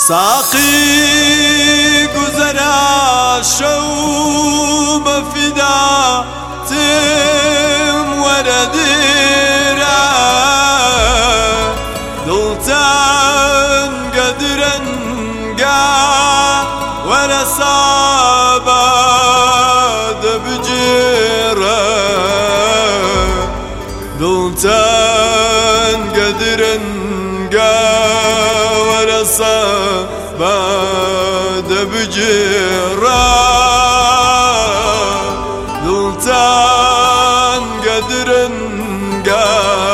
ساقي گذرا شو بفدا تم ورديرا دلتان قدرنقا ورصابا دبجيرا دلتان قدرنقا ورصابا دبجيرا دلتان قدرنقا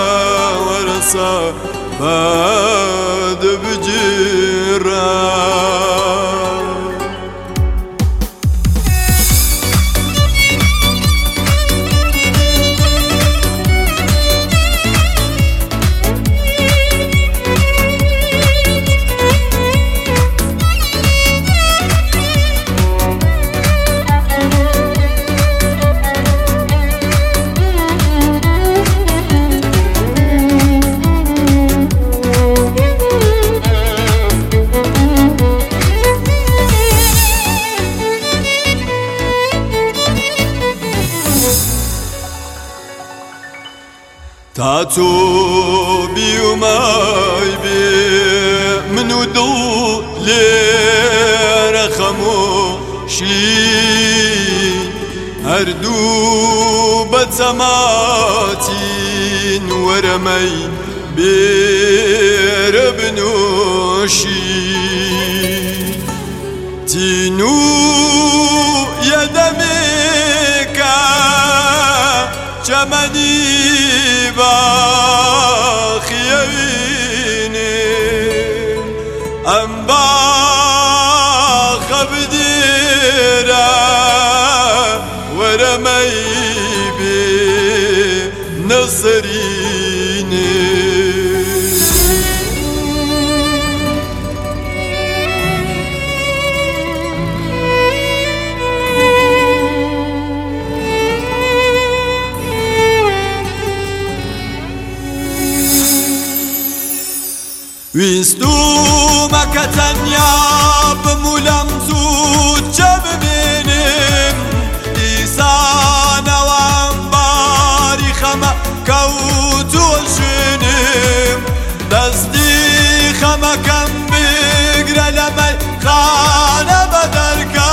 ورصابا دبجيرا تاتو بيوماي بي منو دو لير خموشي هردو بتسماتين ورمي بير بنوشي تينو يدميكا چمنی باخیوینی ام باخ بدیرا ورمی بی نصرینی ویستومە کە تەنیا بمولەم زوو جە ببینم دیسانەوەم باری خەمە کەوتوەژنم دەستی خەمەکەم بگرە لە مەیخانە بەدەرکە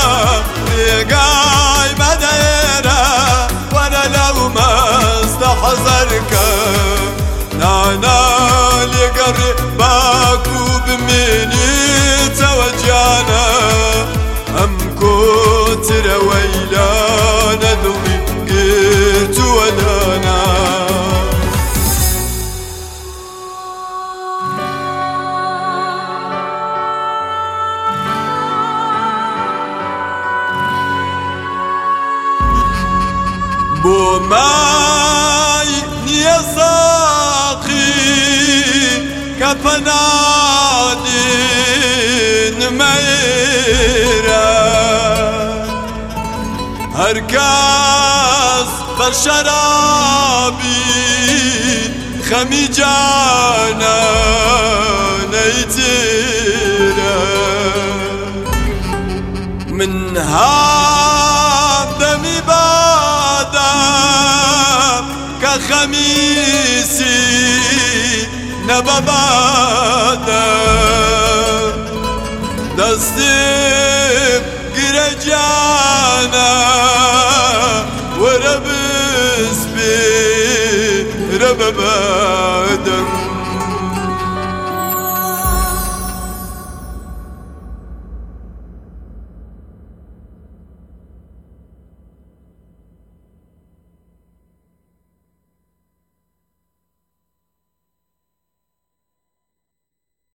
ڕێگای مەدەێرە وەرە لەو مەستە حەزەرکە نانا لقري باكو بميني توجانا أم كتر ويلانا ذوي قلت ودانا بو ماي نيساقي كفنادين ميرا هركاز بشرابي خمي جانا نيتيرا من هذا مبادم كخميسي نبابادا دستم گرجانا وربس بي ربابا